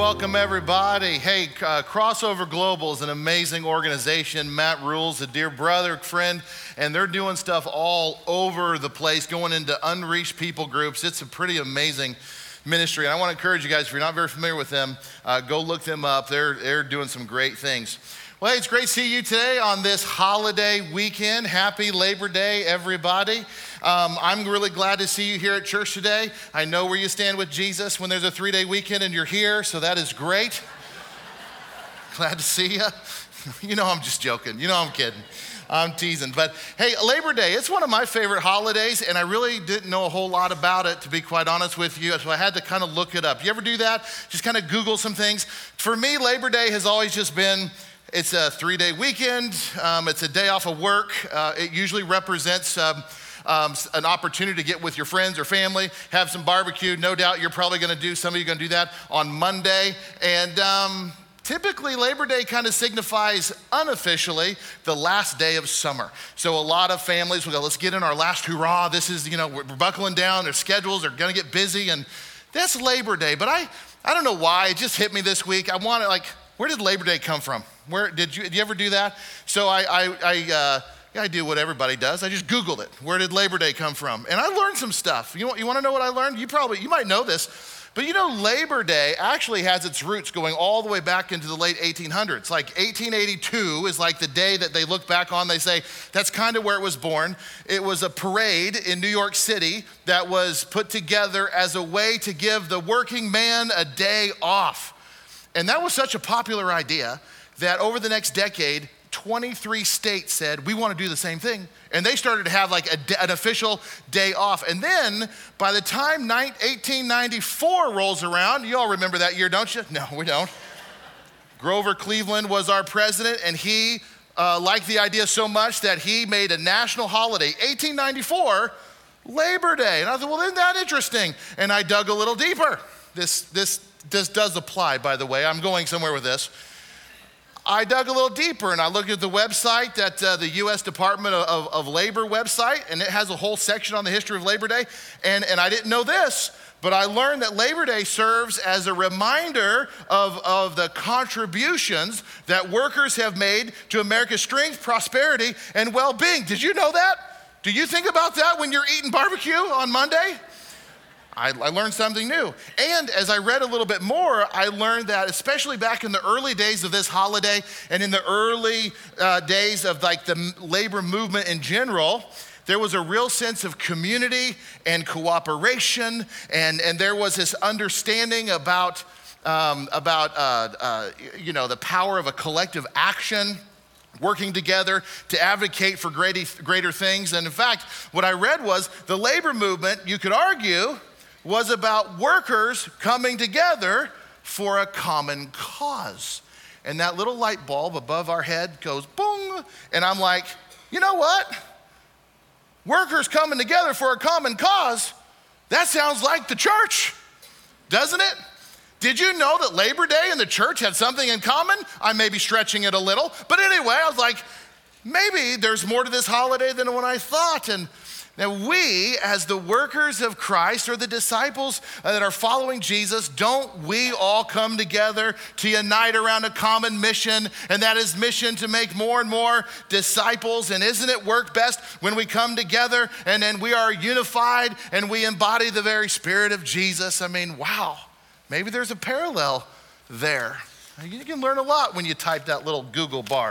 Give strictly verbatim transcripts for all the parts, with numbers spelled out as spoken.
welcome everybody. Hey, uh, Crossover Global is an amazing organization. Matt Rule's a dear brother, friend, and they're doing stuff all over the place, going into unreached people groups. It's a pretty amazing ministry. And I want to encourage you guys, if you're not very familiar with them, uh, go look them up. They're, they're doing some great things. Well, hey, it's great to see you today on this holiday weekend. Happy Labor Day, everybody. Um, I'm really glad to see you here at church today. I know where you stand with Jesus when there's a three-day weekend and you're here, so that is great. Glad to see you. You know I'm just joking. You know I'm kidding. I'm teasing. But hey, Labor Day, it's one of my favorite holidays, and I really didn't know a whole lot about it, to be quite honest with you, so I had to kind of look it up. You ever do that? Just kind of Google some things? For me, Labor Day has always just been, it's a three-day weekend. Um, it's a day off of work. Uh, it usually represents um, um, an opportunity to get with your friends or family, have some barbecue. No doubt you're probably going to do, some of you are going to do that on Monday. And um, typically Labor Day kind of signifies unofficially the last day of summer. So a lot of families will go, let's get in our last hurrah. This is, you know, we're buckling down. Their schedules are going to get busy. And that's Labor Day. But I, I don't know why. It just hit me this week. I want to like, where did Labor Day come from? Where did you, did you ever do that? So I, I, I, uh, yeah, I do what everybody does. I just Googled it. Where did Labor Day come from? And I learned some stuff. You want, you want to know what I learned? You probably, you might know this, but you know Labor Day actually has its roots going all the way back into the late eighteen hundreds. Like eighteen eighty-two is like the day that they look back on. They say that's kind of where it was born. It was a parade in New York City that was put together as a way to give the working man a day off. And that was such a popular idea that over the next decade, twenty-three states said, we want to do the same thing. And they started to have like a, an official day off. And then by the time eighteen ninety-four rolls around, you all remember that year, don't you? No, we don't. Grover Cleveland was our president, and he uh, liked the idea so much that he made a national holiday, eighteen ninety-four, Labor Day. And I thought, well, isn't that interesting? And I dug a little deeper. This, this, this does apply, by the way. I'm going somewhere with this. I dug a little deeper and I looked at the website, that uh, the U S Department of, of Labor website, and it has a whole section on the history of Labor Day. And, and I didn't know this, but I learned that Labor Day serves as a reminder of, of the contributions that workers have made to America's strength, prosperity, and well-being. Did you know that? Do you think about that when you're eating barbecue on Monday? I, I learned something new. And as I read a little bit more, I learned that especially back in the early days of this holiday and in the early uh, days of like the labor movement in general, there was a real sense of community and cooperation, and, and there was this understanding about, um, about uh, uh, you know, the power of a collective action, working together to advocate for great, greater things. And in fact, what I read was the labor movement, you could argue, was about workers coming together for a common cause. And that little light bulb above our head goes boom, and I'm like, you know what? Workers coming together for a common cause, that sounds like the church, doesn't it? Did you know that Labor Day and the church had something in common? I may be stretching it a little, but anyway, I was like, maybe there's more to this holiday than what I thought. And now we, as the workers of Christ or the disciples that are following Jesus, don't we all come together to unite around a common mission, and that is mission to make more and more disciples? And isn't it work best when we come together and then we are unified and we embody the very spirit of Jesus? I mean, wow, maybe there's a parallel there. You can learn a lot when you type that little Google bar.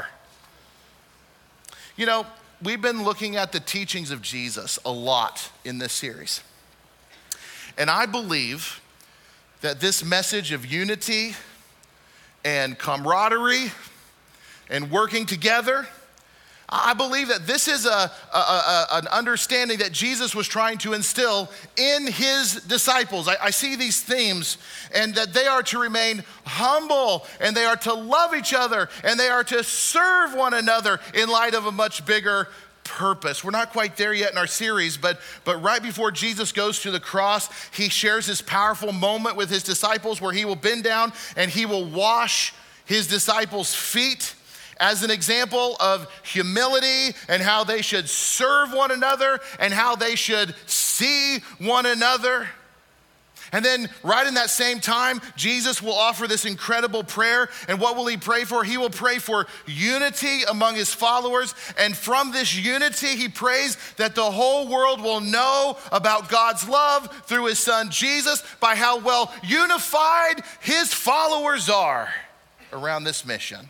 You know, we've been looking at the teachings of Jesus a lot in this series. And I believe that this message of unity and camaraderie and working together, I believe that this is a, a, a, an understanding that Jesus was trying to instill in his disciples. I, I see these themes, and that they are to remain humble, and they are to love each other, and they are to serve one another in light of a much bigger purpose. We're not quite there yet in our series, but, but right before Jesus goes to the cross, he shares this powerful moment with his disciples where he will bend down and he will wash his disciples' feet as an example of humility and how they should serve one another and how they should see one another. And then right in that same time, Jesus will offer this incredible prayer. And what will he pray for? He will pray for unity among his followers. And from this unity, he prays that the whole world will know about God's love through his son Jesus by how well unified his followers are around this mission.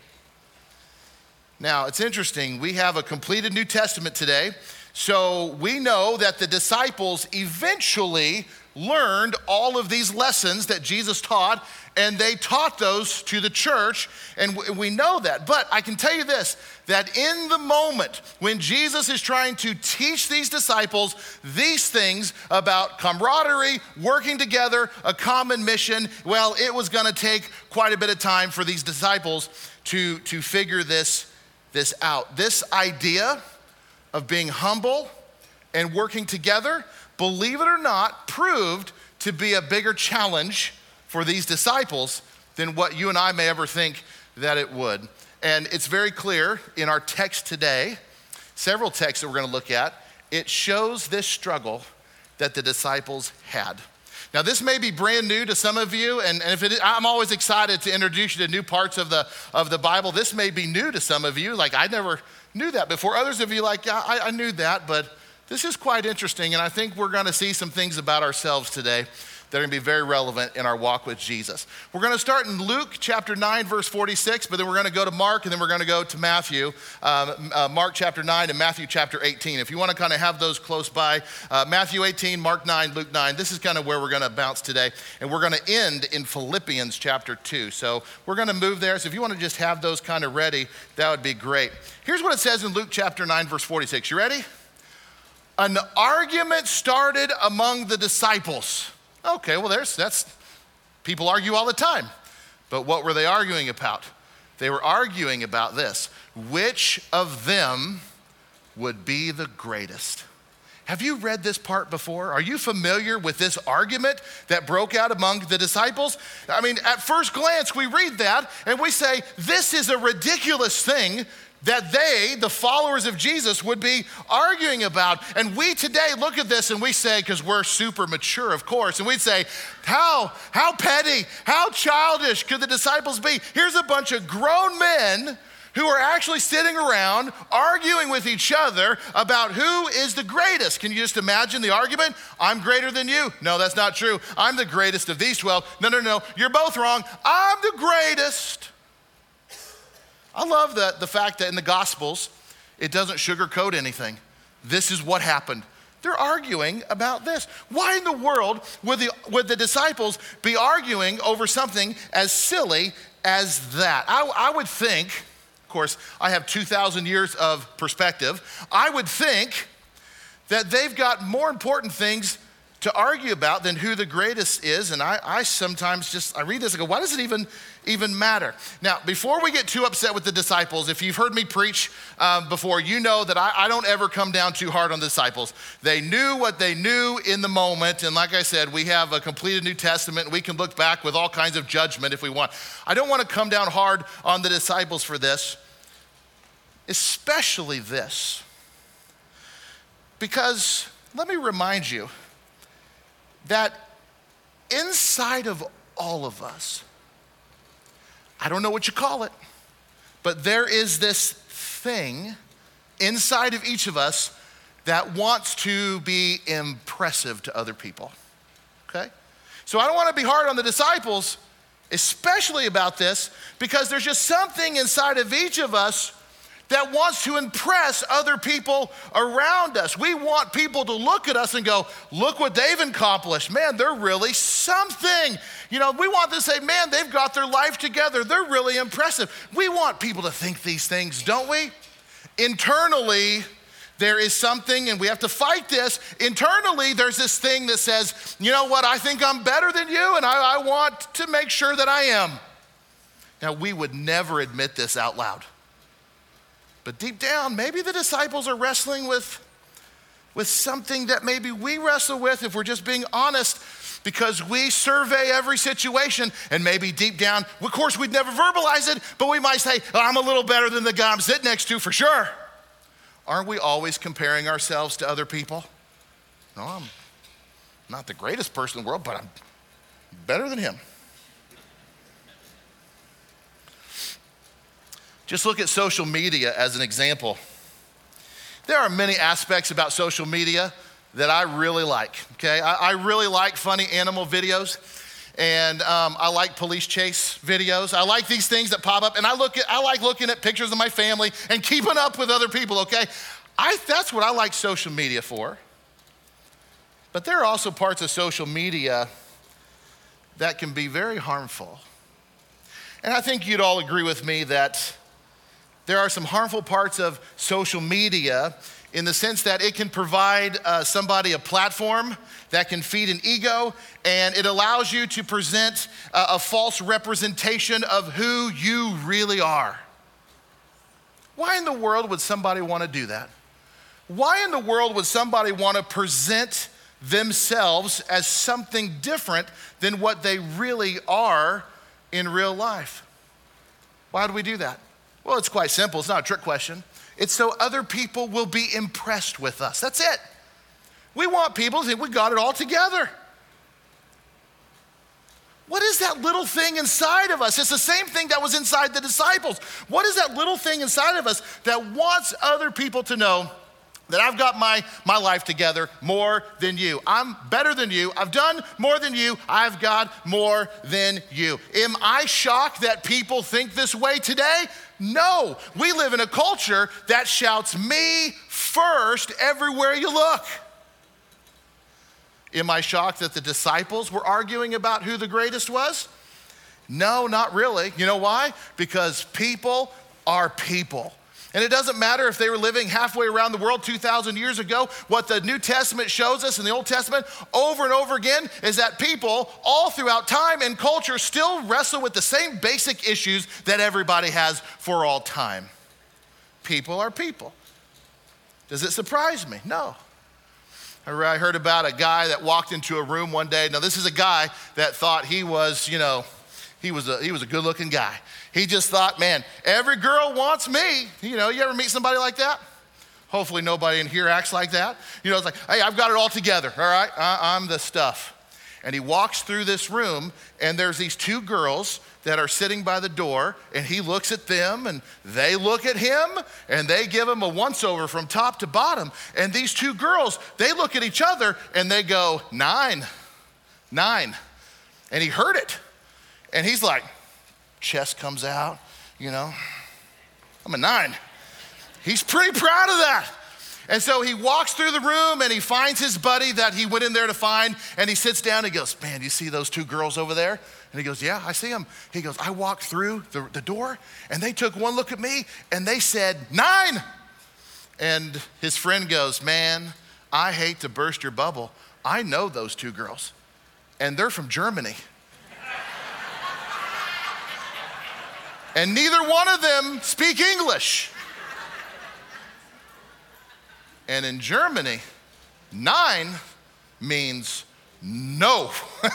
Now, it's interesting. We have a completed New Testament today. So we know that the disciples eventually learned all of these lessons that Jesus taught, and they taught those to the church, and we know that. But I can tell you this, that in the moment when Jesus is trying to teach these disciples these things about camaraderie, working together, a common mission, well, it was gonna take quite a bit of time for these disciples to, to figure this, this out. This idea of being humble and working together, believe it or not, proved to be a bigger challenge for these disciples than what you and I may ever think that it would. And it's very clear in our text today, several texts that we're gonna look at, it shows this struggle that the disciples had. Now, this may be brand new to some of you, and, and if it is, I'm always excited to introduce you to new parts of the, of the Bible. This may be new to some of you, like I never knew that before. Others of you like, yeah, I, I knew that, but this is quite interesting, and I think we're gonna see some things about ourselves today that are gonna be very relevant in our walk with Jesus. We're gonna start in Luke chapter nine, verse forty-six, but then we're gonna go to Mark, and then we're gonna go to Matthew, um, uh, Mark chapter nine and Matthew chapter eighteen. If you wanna kinda have those close by, uh, Matthew eighteen, Mark nine, Luke nine, this is kinda where we're gonna bounce today, and we're gonna end in Philippians chapter two. So we're gonna move there, so if you wanna just have those kinda ready, that would be great. Here's what it says in Luke chapter nine, verse forty-six. You ready? An argument started among the disciples. Okay, well, there's, that's, people argue all the time. But what were they arguing about? They were arguing about this. Which of them would be the greatest? Have you read this part before? Are you familiar with this argument that broke out among the disciples? I mean, at first glance, we read that and we say, this is a ridiculous thing that they, the followers of Jesus, would be arguing about. And we today look at this and we say, because we're super mature, of course, and we'd say, how, how petty, how childish could the disciples be? Here's a bunch of grown men who are actually sitting around arguing with each other about who is the greatest. Can you just imagine the argument? I'm greater than you. No, that's not true. I'm the greatest of these twelve. No, no, no, you're both wrong. I'm the greatest. I love that the fact that in the Gospels, it doesn't sugarcoat anything. This is what happened. They're arguing about this. Why in the world would the, would the disciples be arguing over something as silly as that? I, I would think, of course, I have two thousand years of perspective. I would think that they've got more important things to argue about than who the greatest is. And I, I sometimes just, I read this and go, why does it even, even matter? Now, before we get too upset with the disciples, if you've heard me preach um, before, you know that I, I don't ever come down too hard on the disciples. They knew what they knew in the moment. And like I said, we have a completed New Testament, and we can look back with all kinds of judgment if we want. I don't want to come down hard on the disciples for this, especially this. Because let me remind you, that inside of all of us, I don't know what you call it, but there is this thing inside of each of us that wants to be impressive to other people, okay? So I don't want to be hard on the disciples, especially about this, because there's just something inside of each of us that wants to impress other people around us. We want people to look at us and go, look what they've accomplished. Man, they're really something. You know, we want to say, man, they've got their life together. They're really impressive. We want people to think these things, don't we? Internally, there is something, and we have to fight this. Internally, there's this thing that says, you know what, I think I'm better than you, and I, I want to make sure that I am. Now, we would never admit this out loud. But deep down, maybe the disciples are wrestling with, with something that maybe we wrestle with if we're just being honest, because we survey every situation, and maybe deep down, of course, we'd never verbalize it, but we might say, oh, I'm a little better than the guy I'm sitting next to for sure. Aren't we always comparing ourselves to other people? No, I'm not the greatest person in the world, but I'm better than him. Just look at social media as an example. There are many aspects about social media that I really like, okay? I, I really like funny animal videos, and um, I like police chase videos. I like these things that pop up, and I look at, I like looking at pictures of my family and keeping up with other people, okay? I, that's what I like social media for. But there are also parts of social media that can be very harmful. And I think you'd all agree with me that there are some harmful parts of social media in the sense that it can provide uh, somebody a platform that can feed an ego, and it allows you to present uh, a false representation of who you really are. Why in the world would somebody want to do that? Why in the world would somebody want to present themselves as something different than what they really are in real life? Why do we do that? Well, it's quite simple. It's not a trick question. It's so other people will be impressed with us. That's it. We want people to think we got it all together. What is that little thing inside of us? It's the same thing that was inside the disciples. What is that little thing inside of us that wants other people to know that I've got my, my life together more than you? I'm better than you. I've done more than you. I've got more than you. Am I shocked that people think this way today? No. We live in a culture that shouts me first everywhere you look. Am I shocked that the disciples were arguing about who the greatest was? No, not really. You know why? Because people are people. And it doesn't matter if they were living halfway around the world two thousand years ago. What the New Testament shows us in the Old Testament over and over again is that people all throughout time and culture still wrestle with the same basic issues that everybody has for all time. People are people. Does it surprise me? No. I heard about a guy that walked into a room one day. Now, this is a guy that thought he was, you know, he was a, he was a good-looking guy. He just thought, man, every girl wants me. You know, you ever meet somebody like that? Hopefully nobody in here acts like that. You know, it's like, hey, I've got it all together, all right? I, I'm the stuff. And he walks through this room, and there's these two girls that are sitting by the door, and he looks at them, and they look at him, and they give him a once-over from top to bottom. And these two girls, they look at each other, and they go, nine, nine. And he heard it. And he's like, chest comes out, you know, I'm a nine. He's pretty proud of that. And so he walks through the room and he finds his buddy that he went in there to find, and he sits down and he goes, man, you see those two girls over there? And he goes, yeah, I see them. He goes, I walked through the, the door and they took one look at me and they said, nine. And his friend goes, man, I hate to burst your bubble. I know those two girls and they're from Germany. And neither one of them speak English. And in Germany, nine means no.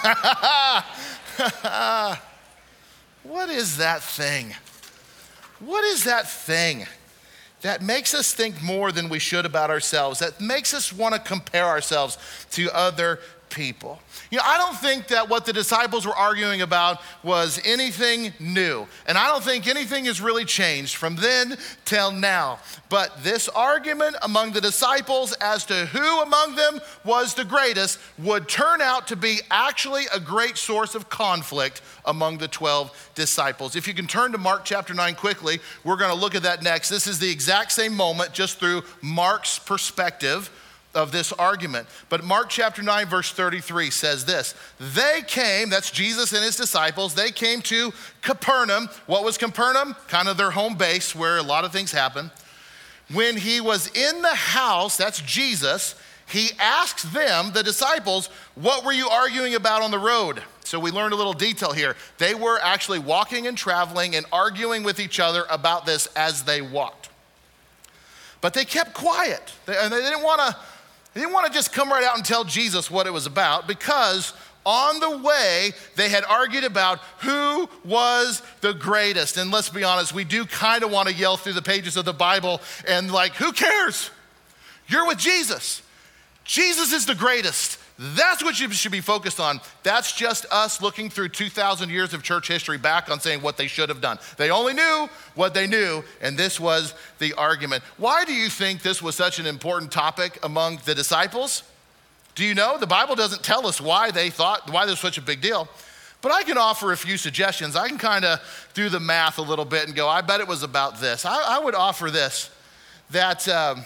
What is that thing? What is that thing that makes us think more than we should about ourselves, that makes us want to compare ourselves to other people? You know, I don't think that what the disciples were arguing about was anything new. And I don't think anything has really changed from then till now. But this argument among the disciples as to who among them was the greatest would turn out to be actually a great source of conflict among the twelve disciples. If you can turn to Mark chapter nine quickly, we're going to look at that next. This is the exact same moment, just through Mark's perspective of this argument. But Mark chapter nine, verse thirty-three says this: they came, that's Jesus and his disciples, they came to Capernaum. What was Capernaum? Kind of their home base where a lot of things happen. When he was in the house, that's Jesus, he asked them, the disciples, what were you arguing about on the road? So we learned a little detail here. They were actually walking and traveling and arguing with each other about this as they walked. But they kept quiet. They, and they didn't want to They didn't want to just come right out and tell Jesus what it was about, because on the way, they had argued about who was the greatest. And let's be honest, we do kind of want to yell through the pages of the Bible and like, who cares? You're with Jesus. Jesus is the greatest. That's what you should be focused on. That's just us looking through two thousand years of church history back on saying what they should have done. They only knew what they knew, and this was the argument. Why do you think this was such an important topic among the disciples? Do you know? The Bible doesn't tell us why they thought, why this was such a big deal. But I can offer a few suggestions. I can kind of do the math a little bit and go, I bet it was about this. I, I would offer this, that um,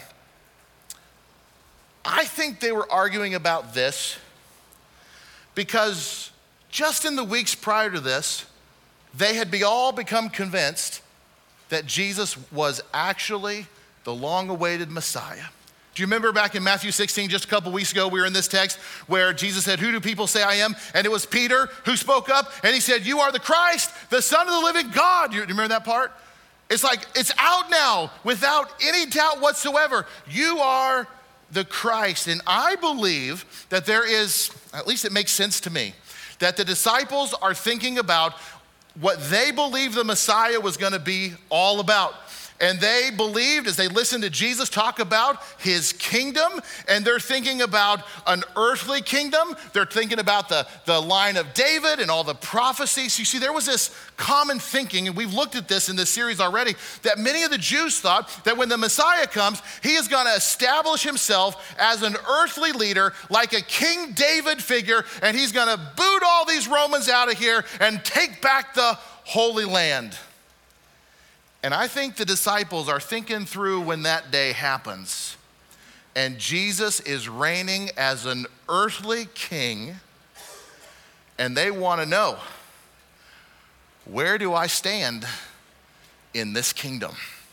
I think they were arguing about this because just in the weeks prior to this, they had be all become convinced that Jesus was actually the long-awaited Messiah. Do you remember back in Matthew sixteen, just a couple weeks ago, we were in this text where Jesus said, who do people say I am? And it was Peter who spoke up and he said, you are the Christ, the Son of the living God. Do you remember that part? It's like, it's out now without any doubt whatsoever. You are the Christ. And I believe that there is, at least it makes sense to me, that the disciples are thinking about what they believe the Messiah was going to be all about. And they believed as they listened to Jesus talk about his kingdom, and they're thinking about an earthly kingdom. They're thinking about the, the line of David and all the prophecies. You see, there was this common thinking, and we've looked at this in this series already, that many of the Jews thought that when the Messiah comes, he is going to establish himself as an earthly leader, like a King David figure, and he's going to boot all these Romans out of here and take back the Holy Land. And I think the disciples are thinking through when that day happens and Jesus is reigning as an earthly king, and they want to know, where do I stand in this kingdom?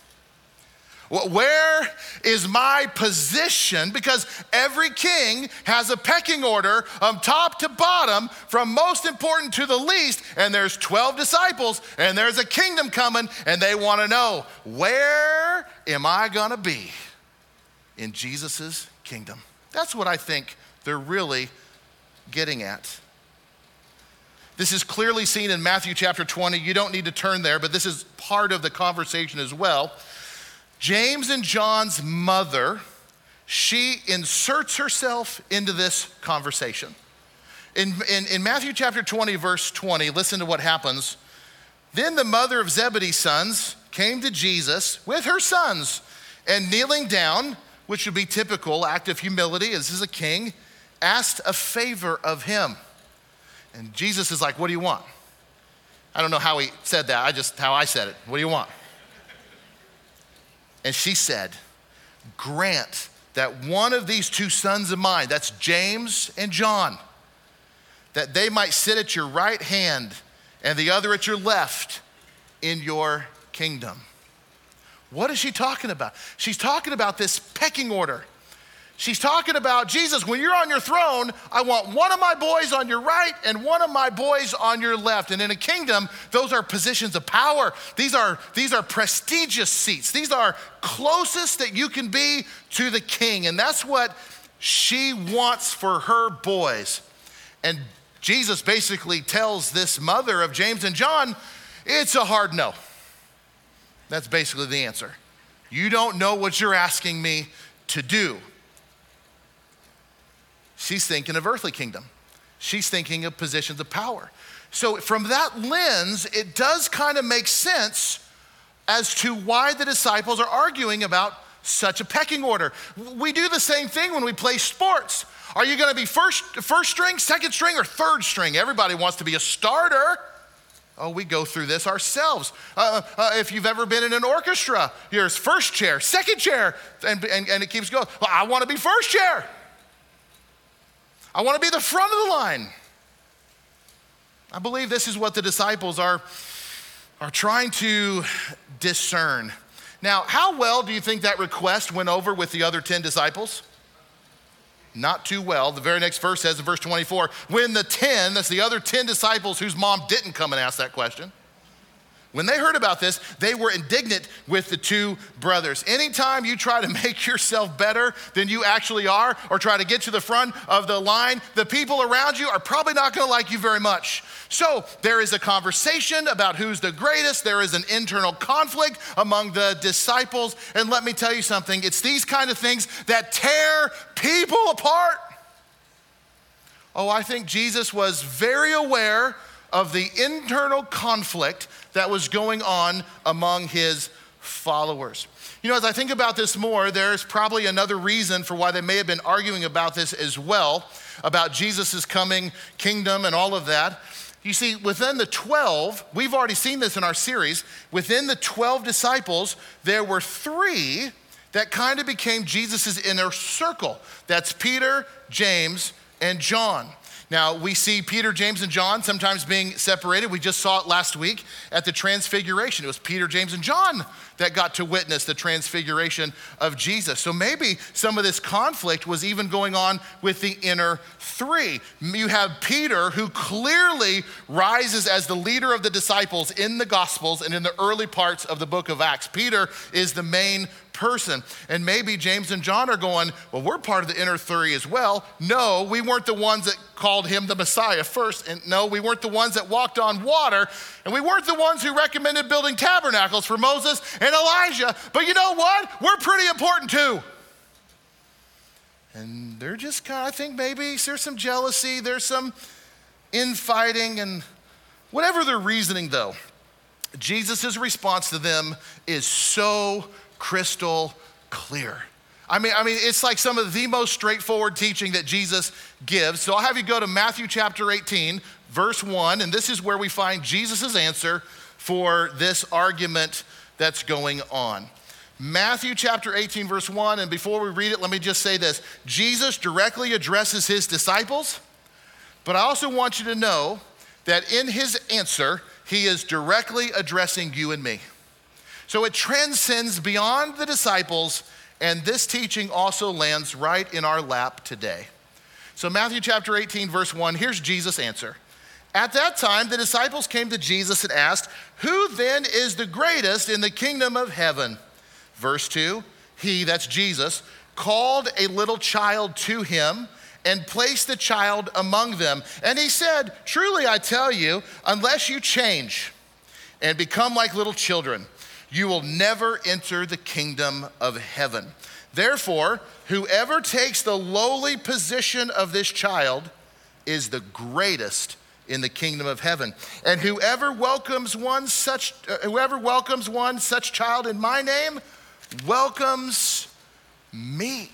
Where is my position? Because every king has a pecking order from top to bottom, from most important to the least, and there's twelve disciples, and there's a kingdom coming, and they want to know, where am I gonna be in Jesus's kingdom? That's what I think they're really getting at. This is clearly seen in Matthew chapter twenty. You don't need to turn there, but this is part of the conversation as well. James and John's mother, she inserts herself into this conversation. In, in, in Matthew chapter twenty, verse twenty, listen to what happens. Then the mother of Zebedee's sons came to Jesus with her sons, and kneeling down, which would be typical act of humility, as this is a king, asked a favor of him. And Jesus is like, what do you want? I don't know how he said that, I just, how I said it. What do you want? And she said, grant that one of these two sons of mine, that's James and John, that they might sit at your right hand and the other at your left in your kingdom. What is she talking about? She's talking about this pecking order. She's talking about, Jesus, when you're on your throne, I want one of my boys on your right and one of my boys on your left. And in a kingdom, those are positions of power. These are, these are prestigious seats. These are closest that you can be to the king. And that's what she wants for her boys. And Jesus basically tells this mother of James and John, it's a hard no. That's basically the answer. You don't know what you're asking me to do. She's thinking of earthly kingdom. She's thinking of positions of power. So from that lens, it does kind of make sense as to why the disciples are arguing about such a pecking order. We do the same thing when we play sports. Are you gonna be first, first string, second string, or third string? Everybody wants to be a starter. Oh, we go through this ourselves. Uh, uh, if you've ever been in an orchestra, here's first chair, second chair, and, and, and it keeps going. Well, I wanna be first chair. I want to be the front of the line. I believe this is what the disciples are, are trying to discern. Now, how well do you think that request went over with the other ten disciples? Not too well. The very next verse says in verse twenty-four, when the ten, that's the other ten disciples whose mom didn't come and ask that question, when they heard about this, they were indignant with the two brothers. Anytime you try to make yourself better than you actually are, or try to get to the front of the line, the people around you are probably not gonna like you very much. So there is a conversation about who's the greatest. There is an internal conflict among the disciples. And let me tell you something, it's these kind of things that tear people apart. Oh, I think Jesus was very aware of the internal conflict that was going on among his followers. You know, as I think about this more, there's probably another reason for why they may have been arguing about this as well, about Jesus' coming kingdom and all of that. You see, within the twelve, we've already seen this in our series, within the twelve disciples, there were three that kind of became Jesus' inner circle. That's Peter, James, and John. Now, we see Peter, James, and John sometimes being separated. We just saw it last week at the Transfiguration. It was Peter, James, and John that got to witness the transfiguration of Jesus. So maybe some of this conflict was even going on with the inner three. You have Peter, who clearly rises as the leader of the disciples in the Gospels and in the early parts of the book of Acts. Peter is the main person. And maybe James and John are going, well, we're part of the inner three as well. No, we weren't the ones that called him the Messiah first. And no, we weren't the ones that walked on water. And we weren't the ones who recommended building tabernacles for Moses and Elijah. But you know what? We're pretty important too. And they're just kind of, I think maybe there's some jealousy, there's some infighting, and whatever their reasoning though, Jesus' response to them is so crystal clear. I mean, I mean, it's like some of the most straightforward teaching that Jesus gives. So I'll have you go to Matthew chapter eighteen, verse one, and this is where we find Jesus' answer for this argument that's going on. Matthew chapter eighteen, verse one, and before we read it, let me just say this. Jesus directly addresses his disciples, but I also want you to know that in his answer, he is directly addressing you and me. So it transcends beyond the disciples, and this teaching also lands right in our lap today. So Matthew chapter eighteen, verse one, here's Jesus' answer. At that time, the disciples came to Jesus and asked, who then is the greatest in the kingdom of heaven? Verse two, he, that's Jesus, called a little child to him and placed the child among them. And he said, truly I tell you, unless you change and become like little children, you will never enter the kingdom of heaven. Therefore, whoever takes the lowly position of this child is the greatest in the kingdom of heaven. And whoever welcomes one such uh, whoever welcomes one such child in my name welcomes me.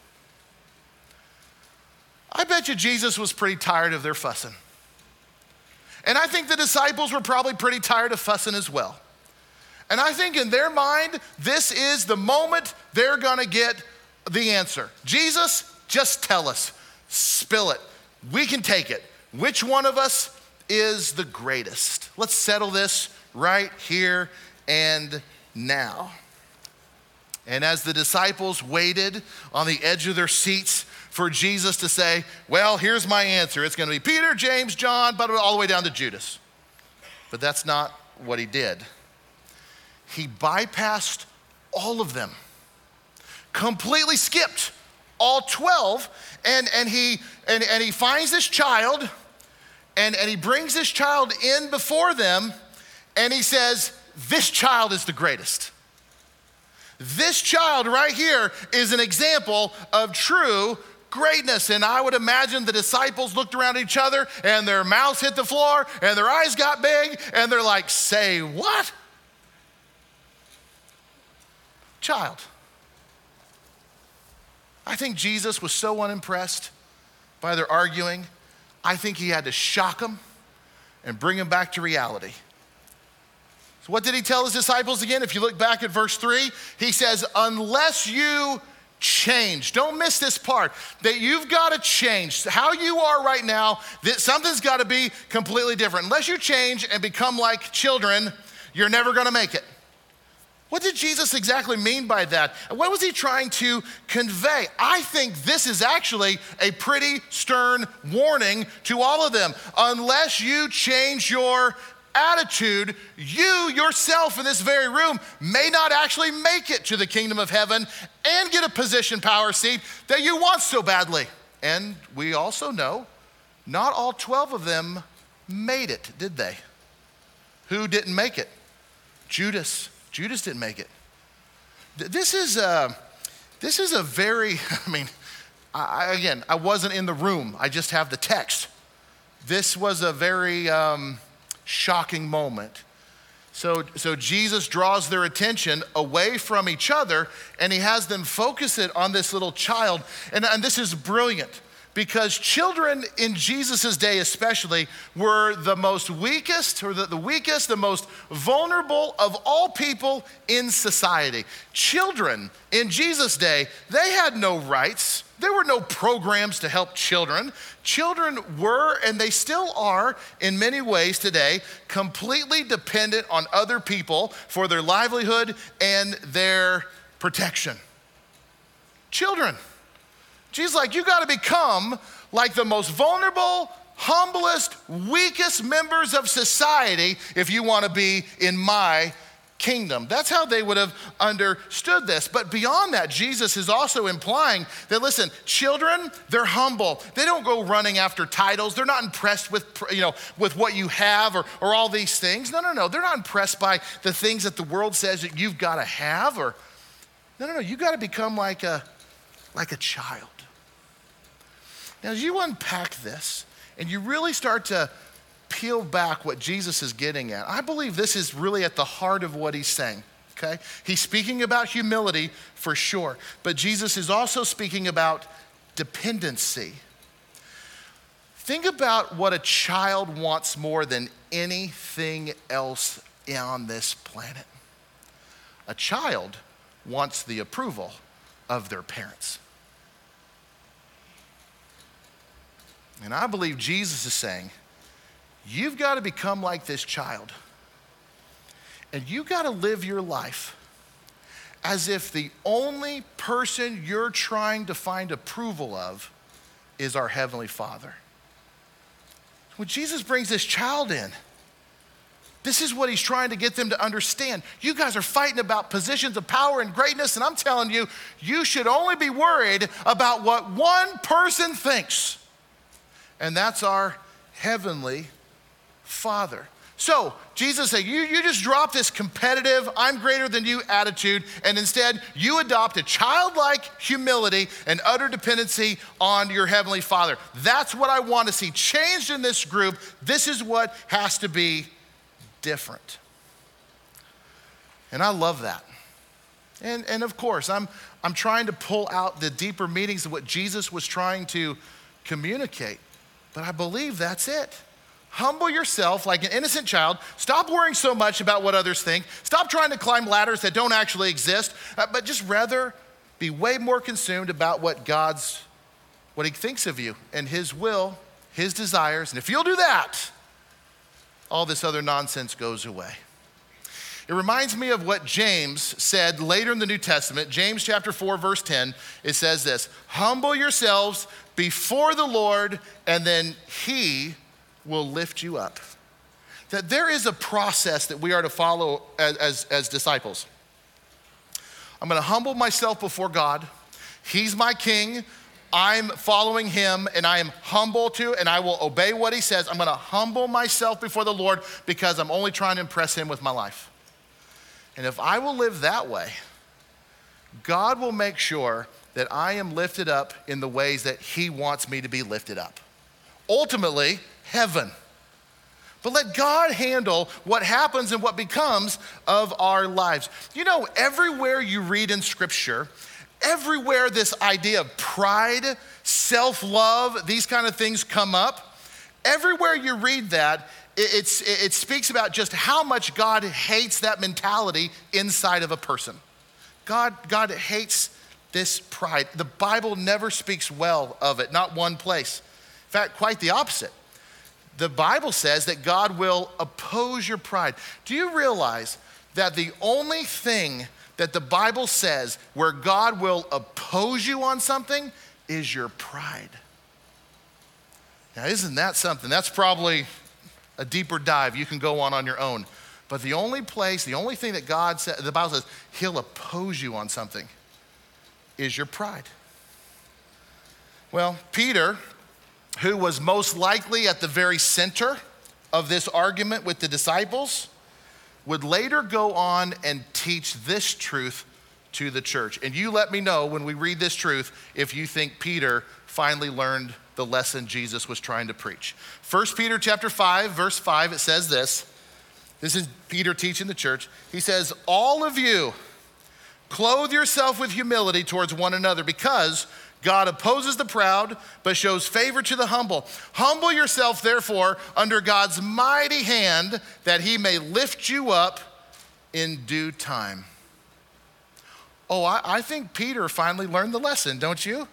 I bet you Jesus was pretty tired of their fussing. And I think the disciples were probably pretty tired of fussing as well. And I think in their mind, this is the moment they're gonna get the answer. Jesus, just tell us, spill it. We can take it. Which one of us is the greatest? Let's settle this right here and now. And as the disciples waited on the edge of their seats for Jesus to say, well, here's my answer. It's gonna be Peter, James, John, but all the way down to Judas. But that's not what he did. He bypassed all of them, completely skipped all twelve, and, and, he, and, and he finds this child, and, and he brings this child in before them, and he says, this child is the greatest. This child right here is an example of true greatness. And I would imagine the disciples looked around at each other, and their mouths hit the floor, and their eyes got big, and they're like, say what? Child. I think Jesus was so unimpressed by their arguing, I think he had to shock them and bring them back to reality. So what did he tell his disciples again? If you look back at verse three, he says, unless you change, don't miss this part, that you've got to change. How you are right now, that something's got to be completely different. Unless you change and become like children, you're never going to make it. What did Jesus exactly mean by that? What was he trying to convey? I think this is actually a pretty stern warning to all of them. Unless you change your attitude, you yourself in this very room may not actually make it to the kingdom of heaven and get a position, power, seat that you want so badly. And we also know not all twelve of them made it, did they? Who didn't make it? Judas. Judas didn't make it. This is a, this is a very, I mean, I, again, I wasn't in the room. I just have the text. This was a very um, shocking moment. So, so Jesus draws their attention away from each other, and he has them focus it on this little child. And, and this is brilliant, because children in Jesus' day especially were the most weakest, or the, the weakest, the most vulnerable of all people in society. Children in Jesus' day, they had no rights. There were no programs to help children. Children were, and they still are in many ways today, completely dependent on other people for their livelihood and their protection. Children. Jesus is like, you gotta become like the most vulnerable, humblest, weakest members of society if you wanna be in my kingdom. That's how they would have understood this. But beyond that, Jesus is also implying that, listen, children, they're humble. They don't go running after titles. They're not impressed with, you know, with what you have or, or all these things. No, no, no. They're not impressed by the things that the world says that you've got to have. Or no, no, no. You got to become like a, like a child. Now, as you unpack this and you really start to peel back what Jesus is getting at, I believe this is really at the heart of what he's saying, okay? He's speaking about humility for sure, but Jesus is also speaking about dependency. Think about what a child wants more than anything else on this planet. A child wants the approval of their parents. And I believe Jesus is saying, you've got to become like this child. And you got to live your life as if the only person you're trying to find approval of is our Heavenly Father. When Jesus brings this child in, this is what he's trying to get them to understand. You guys are fighting about positions of power and greatness, and I'm telling you, you should only be worried about what one person thinks, and that's our Heavenly Father. So Jesus said, you, you just drop this competitive, I'm greater than you attitude, and instead you adopt a childlike humility and utter dependency on your Heavenly Father. That's what I want to see changed in this group. This is what has to be different. And I love that. And, and of course, I'm, I'm trying to pull out the deeper meanings of what Jesus was trying to communicate. But I believe that's it. Humble yourself like an innocent child. Stop worrying so much about what others think. Stop trying to climb ladders that don't actually exist, uh, but just rather be way more consumed about what God's, what he thinks of you and his will, his desires. And if you'll do that, all this other nonsense goes away. It reminds me of what James said later in the New Testament. James chapter four, verse ten, it says this, humble yourselves before the Lord, and then he will lift you up. That there is a process that we are to follow as, as, as disciples. I'm gonna humble myself before God. He's my king. I'm following him, and I am humble to, and I will obey what he says. I'm gonna humble myself before the Lord because I'm only trying to impress him with my life. And if I will live that way, God will make sure that I am lifted up in the ways that he wants me to be lifted up. Ultimately, heaven. But let God handle what happens and what becomes of our lives. You know, everywhere you read in Scripture, everywhere this idea of pride, self-love, these kind of things come up, everywhere you read that, it's, it speaks about just how much God hates that mentality inside of a person. God, God hates this pride. The Bible never speaks well of it, not one place. In fact, quite the opposite. The Bible says that God will oppose your pride. Do you realize that the only thing that the Bible says where God will oppose you on something is your pride? Now, isn't that something? That's probably a deeper dive you can go on on your own. But the only place, the only thing that God says, the Bible says, he'll oppose you on something is your pride. Well, Peter, who was most likely at the very center of this argument with the disciples, would later go on and teach this truth to the church. And you let me know when we read this truth if you think Peter finally learned the lesson Jesus was trying to preach. First Peter chapter five, verse five, it says this. This is Peter teaching the church. He says, all of you clothe yourself with humility towards one another, because God opposes the proud, but shows favor to the humble. Humble yourself, therefore, under God's mighty hand, that he may lift you up in due time. Oh, I, I think Peter finally learned the lesson, don't you?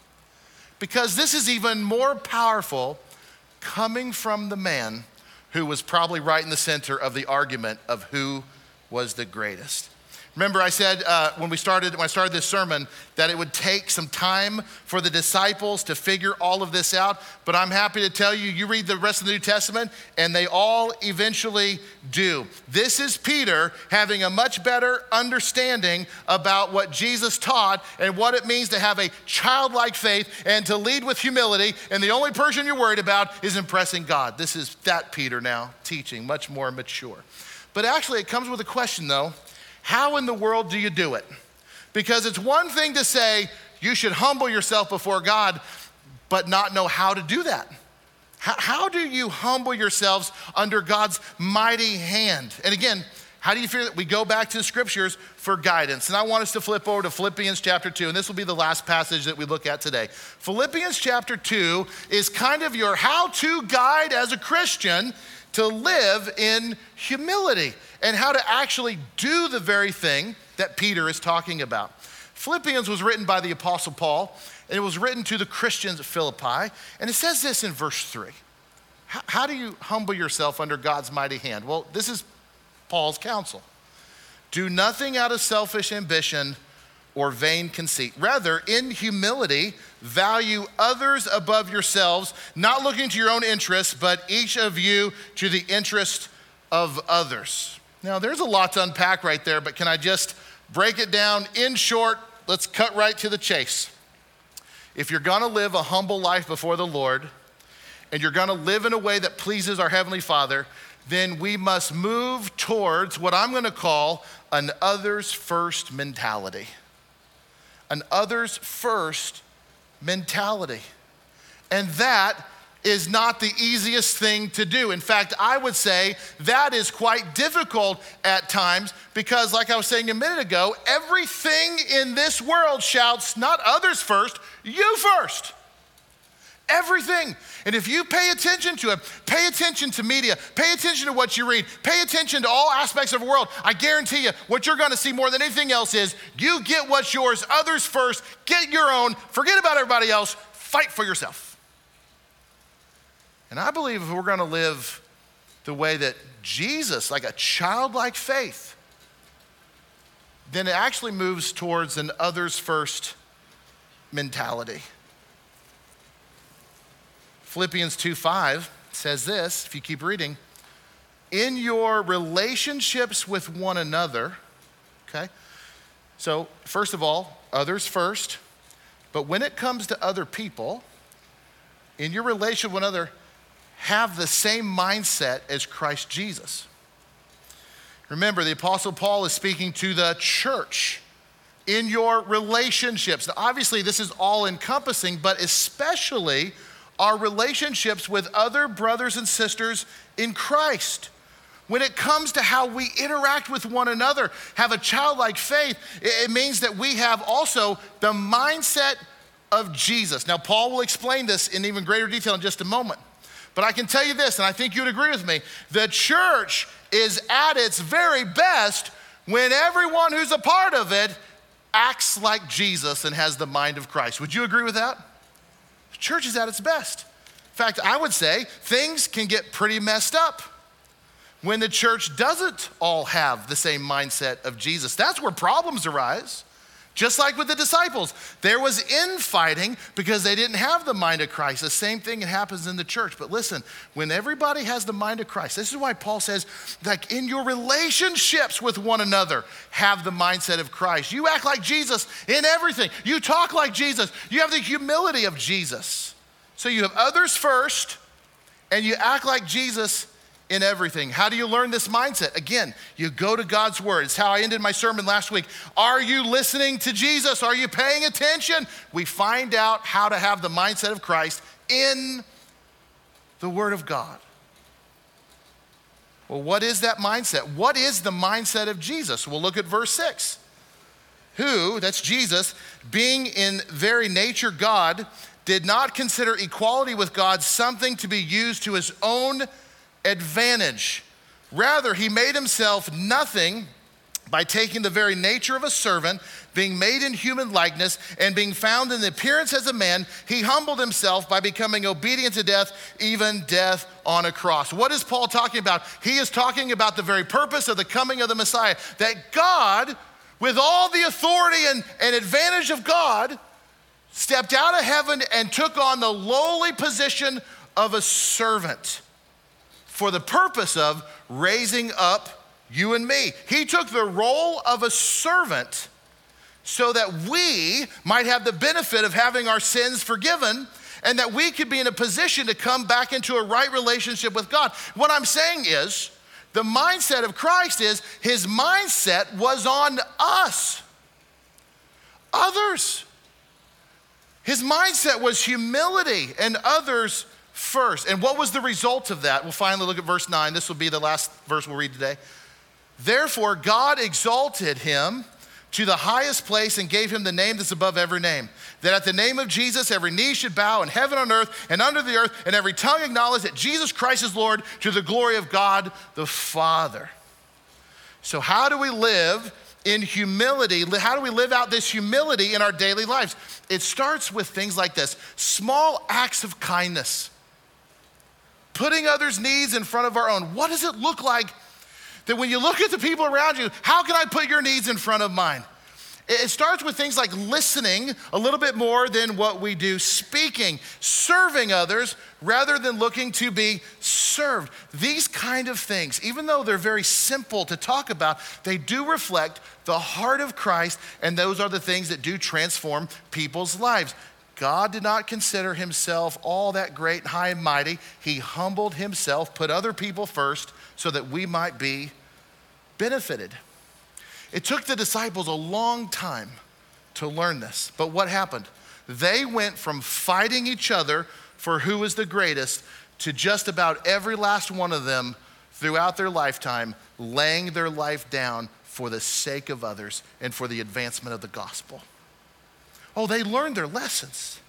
Because this is even more powerful coming from the man who was probably right in the center of the argument of who was the greatest. Remember, I said uh, when we started, when I started this sermon, that it would take some time for the disciples to figure all of this out. But I'm happy to tell you, you read the rest of the New Testament, and they all eventually do. This is Peter having a much better understanding about what Jesus taught and what it means to have a childlike faith and to lead with humility. And the only person you're worried about is impressing God. This is that Peter now teaching, much more mature. But actually, it comes with a question, though. How in the world do you do it? Because it's one thing to say you should humble yourself before God, but not know how to do that. How, how do you humble yourselves under God's mighty hand? And again, how do you feel that we go back to the scriptures for guidance? And I want us to flip over to Philippians chapter two, and this will be the last passage that we look at today. Philippians chapter two is kind of your how-to guide as a Christian to live in humility and how to actually do the very thing that Peter is talking about. Philippians was written by the Apostle Paul, and it was written to the Christians at Philippi. And it says this in verse three. How, how do you humble yourself under God's mighty hand? Well, this is Paul's counsel. Do nothing out of selfish ambition or vain conceit. Rather, in humility, value others above yourselves, not looking to your own interests, but each of you to the interest of others. Now, there's a lot to unpack right there, but can I just break it down in short? Let's cut right to the chase. If you're gonna live a humble life before the Lord, and you're gonna live in a way that pleases our Heavenly Father, then we must move towards what I'm gonna call an others first mentality. An others first mentality. And that is not the easiest thing to do. In fact, I would say that is quite difficult at times because, like I was saying a minute ago, everything in this world shouts not others first, you first. Everything. And if you pay attention to it, pay attention to media, pay attention to what you read, pay attention to all aspects of the world, I guarantee you what you're gonna see more than anything else is you get what's yours, others first, get your own, forget about everybody else, fight for yourself. And I believe if we're gonna live the way that Jesus, like a childlike faith, then it actually moves towards an others first mentality. Philippians two five says this, if you keep reading, in your relationships with one another, okay? So first of all, others first, but when it comes to other people, in your relation with one another, have the same mindset as Christ Jesus. Remember, the Apostle Paul is speaking to the church in your relationships. Now, obviously, this is all encompassing, but especially our relationships with other brothers and sisters in Christ. When it comes to how we interact with one another, have a childlike faith, it means that we have also the mindset of Jesus. Now, Paul will explain this in even greater detail in just a moment. But I can tell you this, and I think you'd agree with me, the church is at its very best when everyone who's a part of it acts like Jesus and has the mind of Christ. Would you agree with that? The church is at its best. In fact, I would say things can get pretty messed up when the church doesn't all have the same mindset of Jesus. That's where problems arise. Just like with the disciples, there was infighting because they didn't have the mind of Christ. The same thing happens in the church. But listen, when everybody has the mind of Christ, this is why Paul says, like in your relationships with one another, have the mindset of Christ. You act like Jesus in everything. You talk like Jesus. You have the humility of Jesus. So you have others first, and you act like Jesus in everything. How do you learn this mindset? Again, you go to God's word. It's how I ended my sermon last week. Are you listening to Jesus? Are you paying attention? We find out how to have the mindset of Christ in the word of God. Well, what is that mindset? What is the mindset of Jesus? We'll look at verse six. Who, that's Jesus, being in very nature God, did not consider equality with God something to be used to his own advantage. Rather, he made himself nothing by taking the very nature of a servant, being made in human likeness, and being found in the appearance as a man, he humbled himself by becoming obedient to death, even death on a cross. What is Paul talking about? He is talking about the very purpose of the coming of the Messiah, that God, with all the authority and, and advantage of God, stepped out of heaven and took on the lowly position of a servant for the purpose of raising up you and me. He took the role of a servant so that we might have the benefit of having our sins forgiven and that we could be in a position to come back into a right relationship with God. What I'm saying is, the mindset of Christ is his mindset was on us, others. His mindset was humility and others first. And what was the result of that? We'll finally look at verse nine. This will be the last verse we'll read today. Therefore, God exalted him to the highest place and gave him the name that's above every name, that at the name of Jesus, every knee should bow in heaven, on earth, and under the earth, and every tongue acknowledge that Jesus Christ is Lord, to the glory of God the Father. So how do we live in humility? How do we live out this humility in our daily lives? It starts with things like this: small acts of kindness, putting others' needs in front of our own. What does it look like that when you look at the people around you, how can I put your needs in front of mine? It starts with things like listening a little bit more than what we do, speaking, serving others rather than looking to be served. These kind of things, even though they're very simple to talk about, they do reflect the heart of Christ, and those are the things that do transform people's lives. God did not consider himself all that great and high and mighty. He humbled himself, put other people first so that we might be benefited. It took the disciples a long time to learn this, but what happened? They went from fighting each other for who was the greatest to just about every last one of them throughout their lifetime laying their life down for the sake of others and for the advancement of the gospel. Oh, they learned their lessons.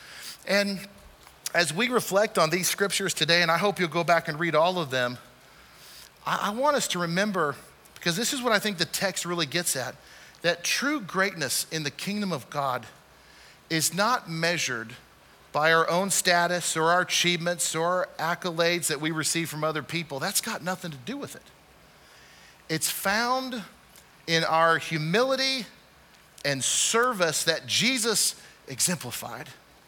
And as we reflect on these scriptures today, and I hope you'll go back and read all of them, I, I want us to remember, because this is what I think the text really gets at, that true greatness in the kingdom of God is not measured by our own status or our achievements or our accolades that we receive from other people. That's got nothing to do with it. It's found in our humility and service that Jesus exemplified.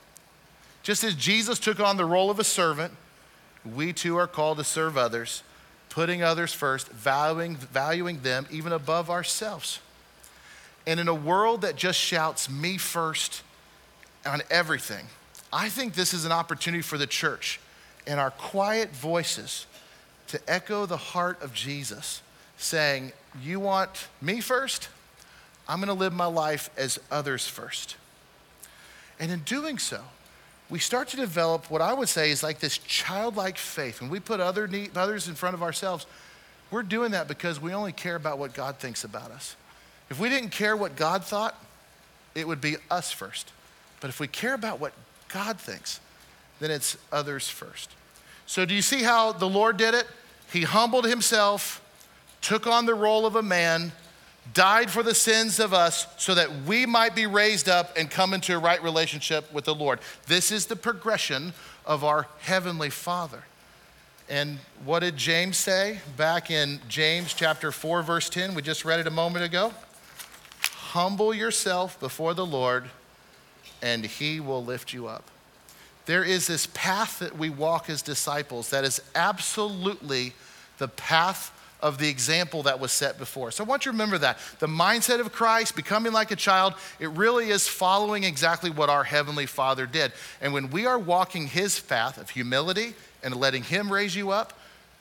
Just as Jesus took on the role of a servant, we too are called to serve others, putting others first, valuing, valuing them even above ourselves. And in a world that just shouts me first on everything, I think this is an opportunity for the church in our quiet voices to echo the heart of Jesus, saying, you want me first? I'm gonna live my life as others first. And in doing so, we start to develop what I would say is like this childlike faith. When we put other need, others in front of ourselves, we're doing that because we only care about what God thinks about us. If we didn't care what God thought, it would be us first. But if we care about what God thinks, then it's others first. So do you see how the Lord did it? He humbled himself, took on the role of a man, died for the sins of us so that we might be raised up and come into a right relationship with the Lord. This is the progression of our Heavenly Father. And what did James say back in James chapter four, verse ten? We just read it a moment ago. Humble yourself before the Lord and he will lift you up. There is this path that we walk as disciples that is absolutely the path of the example that was set before. So I want you to remember that. The mindset of Christ, becoming like a child, it really is following exactly what our Heavenly Father did. And when we are walking his path of humility and letting him raise you up,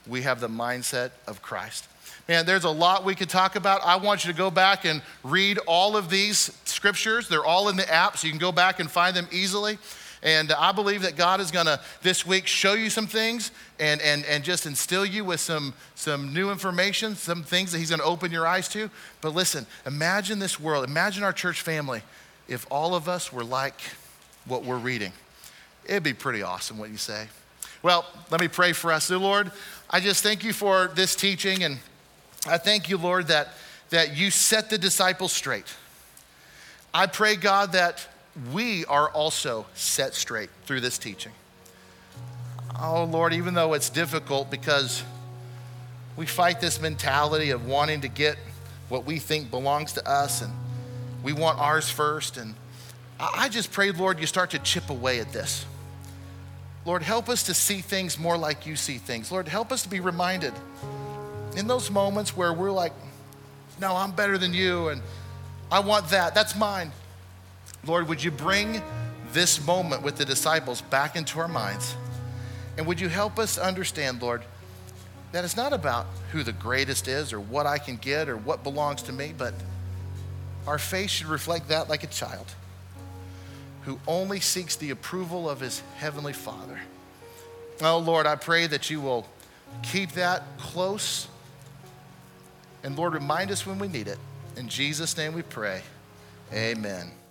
we have the mindset of Christ. Man, there's a lot we could talk about. I want you to go back and read all of these scriptures. They're all in the app, so you can go back and find them easily. And I believe that God is gonna this week show you some things and, and, and just instill you with some, some new information, some things that he's gonna open your eyes to. But listen, imagine this world, imagine our church family if all of us were like what we're reading. It'd be pretty awesome, what you say? Well, let me pray for us. Dear Lord, I just thank you for this teaching, and I thank you, Lord, that, that you set the disciples straight. I pray, God, that we are also set straight through this teaching. Oh, Lord, even though it's difficult because we fight this mentality of wanting to get what we think belongs to us, and we want ours first. And I just pray, Lord, you start to chip away at this. Lord, help us to see things more like you see things. Lord, help us to be reminded in those moments where we're like, no, I'm better than you, and I want that, that's mine. Lord, would you bring this moment with the disciples back into our minds? And would you help us understand, Lord, that it's not about who the greatest is or what I can get or what belongs to me, but our faith should reflect that like a child who only seeks the approval of his heavenly Father. Oh, Lord, I pray that you will keep that close. And Lord, remind us when we need it. In Jesus' name we pray, amen.